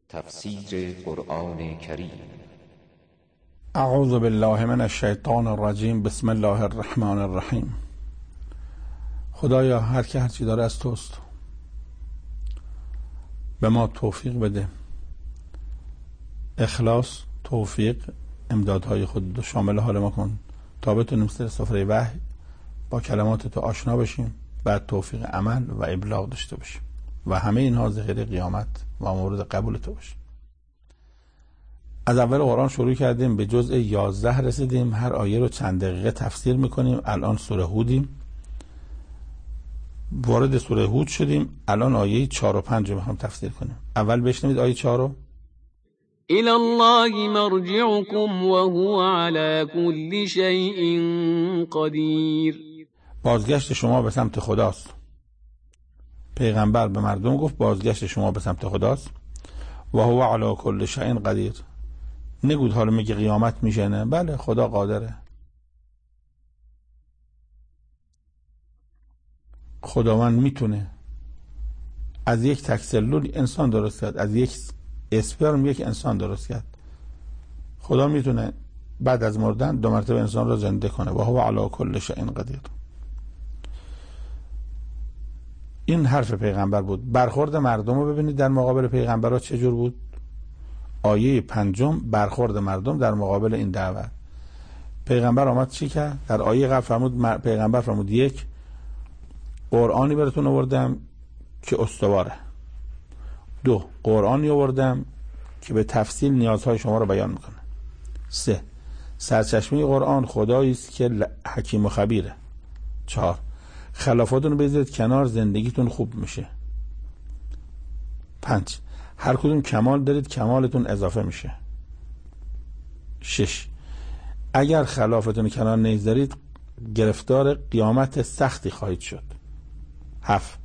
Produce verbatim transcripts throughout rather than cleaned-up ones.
تفسیر قرآن کریم. اعوذ بالله من الشیطان الرجیم. بسم الله الرحمن الرحیم. خدایا هر که هر چی داره از توست، به ما توفیق بده، اخلاص، توفیق، امدادهای خود شامل حال ما کن تا بتونیم سر سفره وحی با کلمات تو آشنا بشیم، بعد توفیق عمل و ابلاغ داشته باشیم و همه اینها ذخیره قیامت و مورد قبول تو باشه. از اول قرآن شروع کردیم، به جزء یازده رسیدیم، هر آیه رو چند دقیقه تفسیر میکنیم. الان سوره هودیم، وارد سوره هود شدیم. الان آیه چهار و پنج رو میخوام تفسیر کنیم. اول بشنوید آیه چهار رو. إلى الله مرجعكم وهو على كل شيء قدير. بازگشت شما به سمت خداست. پیغمبر به مردم گفت بازگشت شما به سمت خداست. و هو علی کل شیء قدیر. نگود حالا میگه قیامت میشه؟ نه، بله، خدا قادره. خداوند میتونه از یک تک سلول انسان درست کرد، از یک اسپرم یک انسان درست کرد. خدا میتونه بعد از مردن دو مرتبه انسان را زنده کنه. و هو علی کل شیء قدیر. این حرف پیغمبر بود. برخورد مردم رو ببینید در مقابل پیغمبرها چجور بود. آیه پنجم، برخورد مردم در مقابل این دعوت. پیغمبر آمد چی کرد؟ در آیه قبل فرمود، پیغمبر فرمود یک، قرآنی براتون آوردم که استواره. دو، قرآنی آوردم که به تفصیل نیازهای شما رو بیان میکنه. سه، سرچشمه قرآن خدایی است که حکیم و خبیره. چهار، خلافاتون رو بذارید کنار، زندگیتون خوب میشه. پنج، هر کدوم کمال دارید کمالتون اضافه میشه. شش، اگر خلافتون کنار نگذارید گرفتار قیامت سختی خواهید شد. هفت،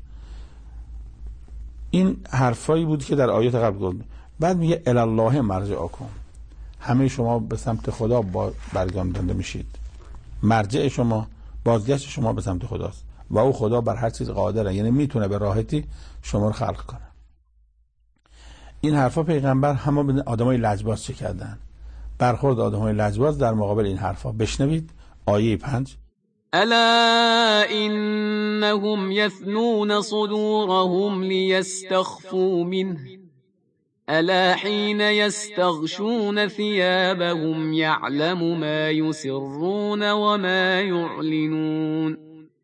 این حرفایی بود که در آیات قبل گفت. بعد میگه الی الله مرجعکم، همه شما به سمت خدا برگردانده میشید. مرجع شما، بازگشت شما به سمت خداست و او خدا بر هر چیز قادره، یعنی میتونه به راحتی شما رو خلق کنه. این حرفا پیغمبر همه به آدمای لجباز چه کردن؟ برخورد آدمای لجباز در مقابل این حرفا. بشنوید آیه پنج. الا انهم يثنون صدورهم ليستخفوا منه الا حين يستغشون ثيابهم يعلم ما يسرون وما يعلنون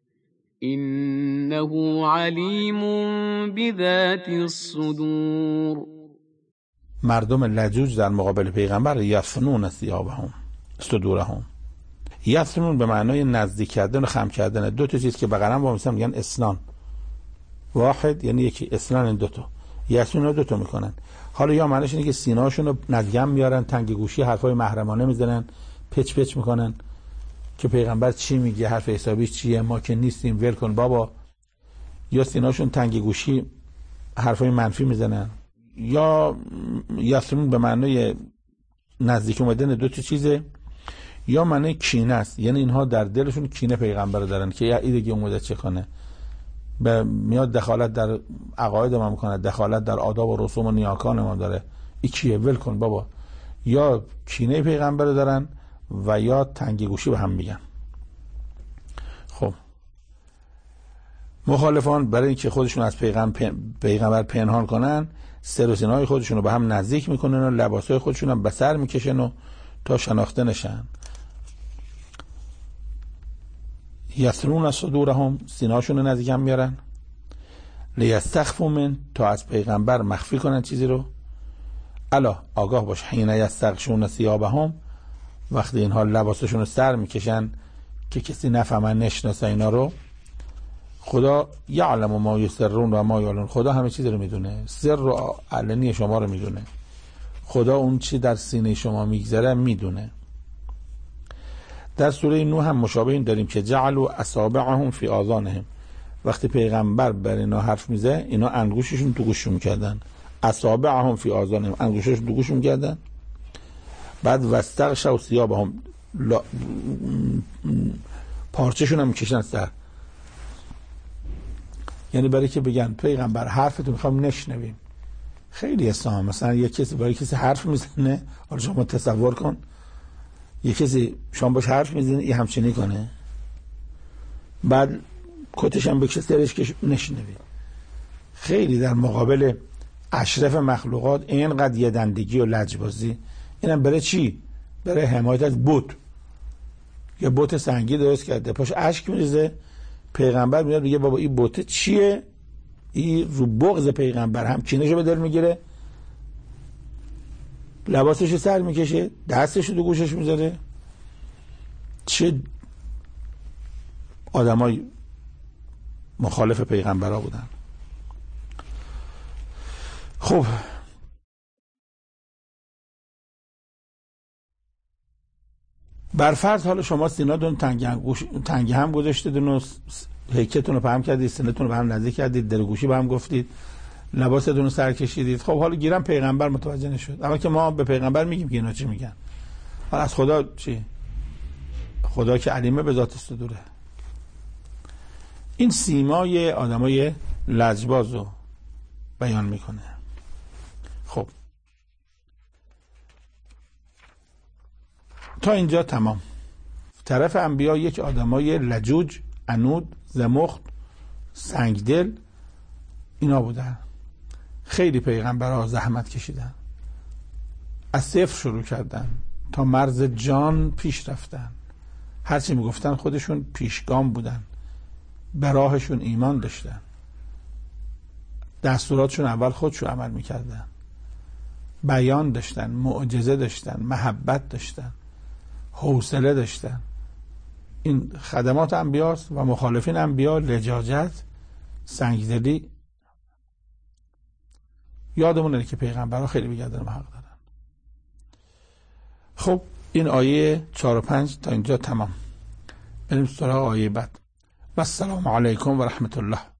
انه عليم بذات الصدور. مردم لجوج در مقابل پیغمبر یثنون ثیابهم صدورهم. یثنون به معنای نزدیک کردن و خم کردن. دو تا چیز که بغلم با میسن میگن اسنان. واحد یعنی یکی، اسنان این دو تا. یثنون دو تا میکنن. حالا یا معنیش اینه که سینه‌هاشون رو نزدیک میارن، تنگ گوشی حرفای محرمانه میزنن، پچ پچ میکنن که پیغمبر چی میگه، حرف حسابیش چیه، ما که نیستیم، ول کن بابا. یا سینه‌هاشون تنگ گوشی حرفای منفی میزنن. یا یثنون به معنای نزدیک اومدن دو تا چیزه، یا معنی کینه است، یعنی اینها در دلشون کینه پیغمبر دارن که یا دیگه اومده چه کنه، به میاد دخالت در عقاید ما میکنه، دخالت در آداب و رسوم و نیاکان ما داره. این کیه؟ ول کن بابا. یا کینه پیغمبر دارن و یا تنگی گوشی به هم میگن. خب مخالفان برای اینکه خودشون از پیغمبر پیغمبر پنهان کنن، سر و سینه‌های خودشون رو به هم نزدیک میکنن و لباسای خودشون هم به سر میکشن و تا شناخته نشن. یثنون صدورهم، سینه‌هاشون رو نزدیک هم میارن. لیستخفوا من، تا از پیغمبر مخفی کنن چیزی رو. الا، آگاه باش، حین یستغشون ثیابهم، وقتی اینها لباسشون رو سر میکشن که کسی نفهمه، نشناسه اینا رو. خدا یعلم ما یسرون و ما یعلنون، خدا همه چیز رو میدونه، سر و علنی شما رو میدونه. خدا اون چی در سینه شما میگذره میدونه. در سوره نوح هم مشابه این داریم که جعلوا اصابعهم فی آذانهم، وقتی پیغمبر بر اینا حرف میزه اینا انگوششون تو گوششون میکردن. اصابعهم فی آذانهم، انگوششون تو گوششون میکردن. بعد واستغشوا ثیابهم، پارچه‌شون هم میکشن سر. یعنی برای که بگن پیغمبر حرفتو میخوام نشنویم، خیلی اسلام. مثلا یک کسی با یک کسی حرف میزنه، حالا شما تصور کن یک کسی شما باش حرف میزنه این همچنین کنه، بعد کتش هم بکشه سرش که نشنوی. خیلی در مقابل اشرف مخلوقات اینقدر یدندگی و لجبازی. اینم برای چی؟ برای حمایت از بت. یا بت سنگی درست کرده، پاش اشک میریزه، پیغمبر میاد میگه بابا این بت چیه؟ این رو بغض پیغمبر هم کینه‌شو به دل میگیره، لباسشو سر میکشه، دستشو تو گوشش میذاره. چه آدمای مخالف پیغمبرها بودن. خب برفرض حالا شما سیناتون تنگ تنگ هم گذاشتید و هیکلتون رو پهم کردید، سینتون رو به هم نزدیک کردید، دلگوشی به هم گفتید، لباستون رو سر کشیدید. خب حالا گیرم پیغمبر متوجه نشد، اما که ما به پیغمبر میگیم که اینا چی میگن. حالا از خدا چی؟ خدا که علیمه به ذات صدوره. این سیمای آدمای لجباز رو بیان میکنه. خب تا اینجا تمام. طرف انبیا یک آدمای لجوج، عنود، زمخت، سنگدل اینا بودن. خیلی پیغمبرها زحمت کشیدن، از صفر شروع کردن تا مرز جان پیش رفتن. هرچی میگفتن خودشون پیشگام بودن، به راهشون ایمان داشتن، دستوراتشون اول خودشون عمل میکردن، بیان داشتن، معجزه داشتن، محبت داشتن، حوصله داشتن. این خدمات انبیاست و مخالفین انبیا لجاجت، سنگدلی. یادمونه که پیغمبرها خیلی بی‌قدر حق دارن. خب این آیه چهار و پنج تا اینجا تمام. بریم سراغ آیه بعد. و السلام علیکم و رحمت الله.